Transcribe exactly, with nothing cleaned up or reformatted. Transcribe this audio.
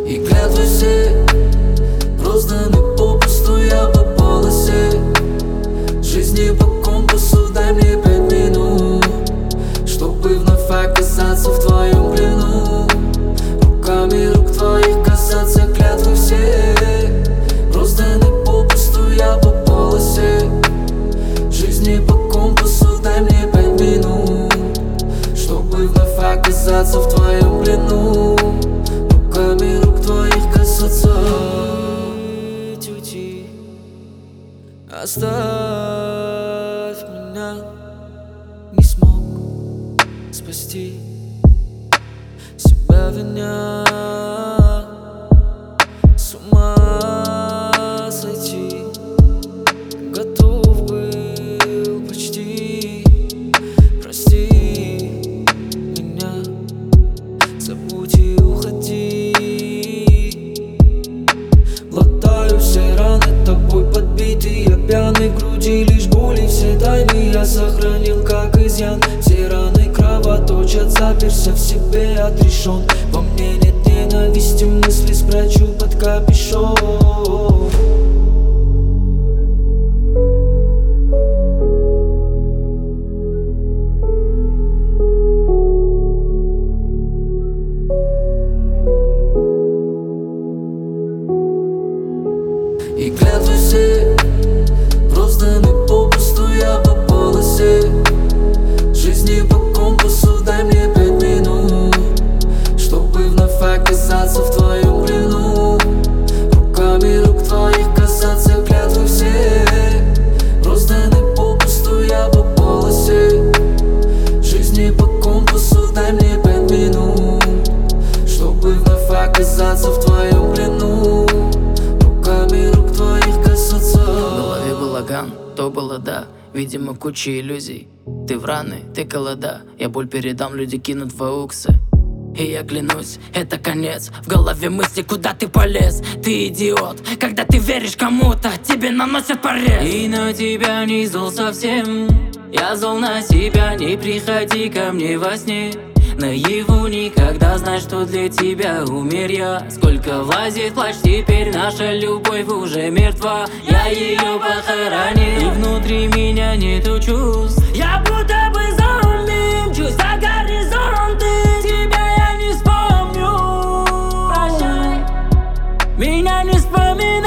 И клятвы все розданы попусту, я по полосе жизни по компасу. Дай мне пять минут, чтобы вновь оказаться в твоем плену, руками рук твоих касаться. Клятвы все розданы попусту, я по полосе жизни по компасу. Дай мне пять минут, чтобы вновь оказаться в твоем плену, руками рук твоих касаться. Уйти, оставь меня, не смог спасти себя, виня, с ума сойти. Готов был почти, прости меня, забудь и уходи. Глотаю все раны тобой подбитые, я пьяный в груди, лишь боли все тайны я сохранил как изъян. Все раны кровоточат, заперся в себе, отрешен. Во мне нет ненависти, мысли спрячу под капюшон. И клятвы все розданы попусту, я по полосе жизни по компасу. Дай мне пять минут, чтобы вновь оказаться в твоем плену, руками рук твоих касаться. Клятвы все розданы попусту, я по полосе жизни по компасу. Дай мне пять минут, чтобы вновь оказаться в твоем плену, руками рук твоих касаться. В голове балаган, то было да, видимо куча иллюзий. Ты в раны, ты голода, я боль передам, люди кинут в ауксы. И я клянусь, это конец. В голове мысли, куда ты полез. Ты идиот, когда ты веришь кому-то, тебе наносят порез. И на тебя не зол совсем, я зол на себя. Не приходи ко мне во сне наяву никогда, знай, что для тебя умер я. Сколько влазит плач, теперь наша любовь уже мертва. Я ее похоронил, и внутри меня нету чувств. Я будто бы зомби, мчусь за горизонты. Тебя я не вспомню, прощай, меня не вспоминай.